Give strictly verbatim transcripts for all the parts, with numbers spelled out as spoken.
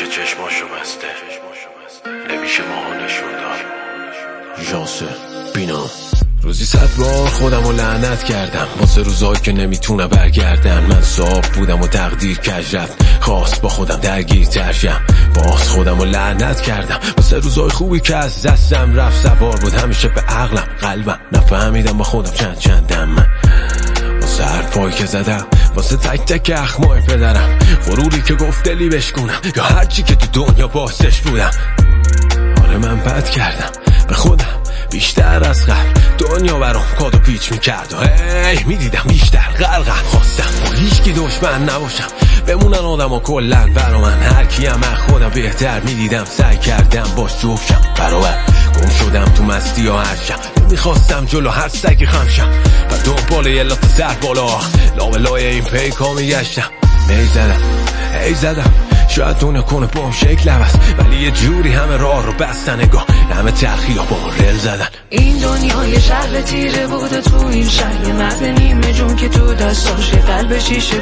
چشماشو بسته نمیشه ماها نشون داد. ژانس بینا روزی صد بار خودم رو لعنت کردم واسه روزایی که نمیتونه برگردن. من صاف بودم و تقدیر کج رفت خواست با خودم درگیر ترشم. باز خودم رو لعنت کردم واسه روزای خوبی که از دستم رفت. سوار بود همیشه به عقلم قلبم نفهمیدم با خودم چند چندم. من واسه حرفایی که زدم واسه تک تک اخمای پدرم غروری که گفت دلی بشکونم یا هرچی که تو دنیا باستش بودم. آره من بد کردم به خودم بیشتر از قبل. دنیا برام کاد و پیچ میکرد و هی میدیدم بیشتر غرقم. خواستم با هیچکی دشمن نباشم بمونن آدم ها کلن برا من. هر کیم از خودم بهتر میدیدم سعی کردم باش جفتشم برابر. گم شدم تو مستی یا هرشم نمیخواستم جلو هر سگی خمشم و دنبال یه لات سر بالا لابلای این پیکا میگشتم. می زدم هی زدم شاید دونه کنه بام شکل عوض ولی یه جوری همه راه رو بستن نگاه همه تلخی ها با رل زدن. این دنیا یه شهر تیره بود تو این شهر یه مرد نیمه جون که تو دستاش یه قلب شیشه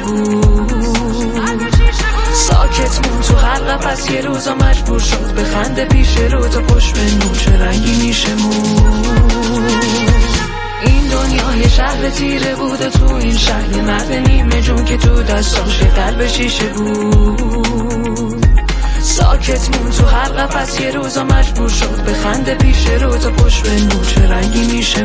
بود. ساکت مون تو هر قفس یه روزا مجبور شد به خنده پیش رو تا پشت به نور چه رنگی میشه مون. این دنیا یه شهر تیره بود تو این شهر یه مرد نیمه جون که تو دستاش یه قلب شیشه بود. ساکت مون تو هر قفس یه روزا مجبور شد به خنده پیش رو تا پشت به نور چه رنگی میشه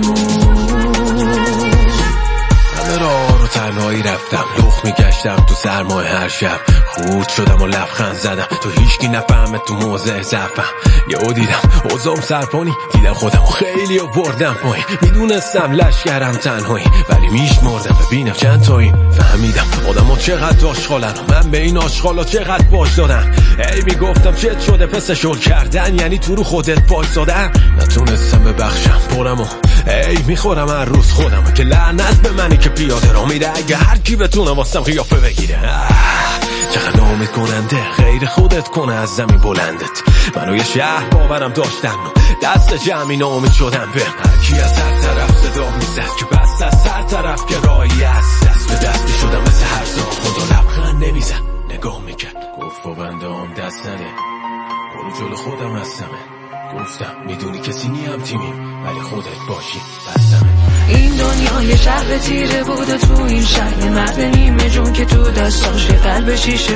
مون. همه راه رو تنهایی رفتم لخ میگشتم تو سرمای هر شب. خورد شدم و لبخند زدم تو هیچکی نفهمه تو موضع ضعفم. یهو دیدم اوضاعم سرپانی دیدم خودم خیلی آوردم پایین. میدونستم لشکرم تنهایی ولی میشمردم ببینم چند تایی. فهمیدم آدم ها چقدر آشغالن من به این آشغالا چقدر باش دادم. ای میگفتم چت شده پس شل کردن یعنی تو رو خودت وایسادن. نتونستم ببخشم پرم و ای میخورم هر روز خودم که لعنت به منی که پیاده را میره اگه هر کی بتونه واسم قیافه بگیره. چقدر نامید کننده غیر خودت کنه از زمین بلندت. منو یه شهر باورم داشتن و دست جمعی نامید شدم به هر کی از هر طرف صدا میزد که بس از هر طرف که راهی است. دست به دست میشدم مثل هر زا خدا لبخند نمیزد نگاه میکرد گفت با بنده هم دست نده برو جلو خودم هستمه. گفتم میدونی کسی نیم تیمیم ولی خودت باشی بستمه. این دنیا یه شهر تیره بود تو این شهر یه مرد نیمه جون که تو دستاش یه قلب شیشه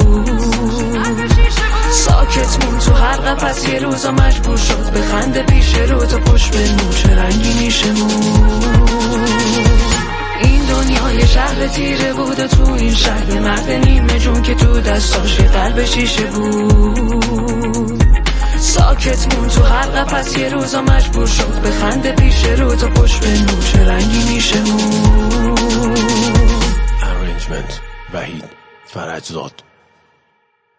بود. ساکت مون تو هر قفس یه روزا مجبور شد به خنده پیش رو تا پشت به نور چه رنگی میشه مون. این دنیا یه شهر تیره بود تو این شهر یه مرد نیمه جون که تو دستاش یه قلب شیشه بود. ساکت مون تو هر قفس یه روزا مجبور شد به خنده پیش رو تا پشت به نور چه رنگی میشه مون. Arrangement وحید فرجزاد.